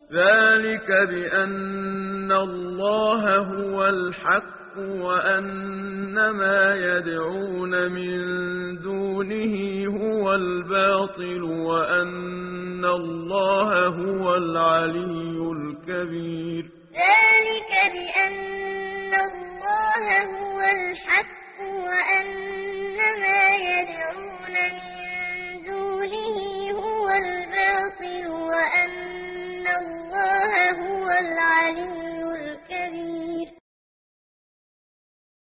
ذلك بأن الله هو الحق وأن ما يدعون من دونه هو الباطل وأن الله هو العلي الكبير. ذلك بأن الله هو الحق وأن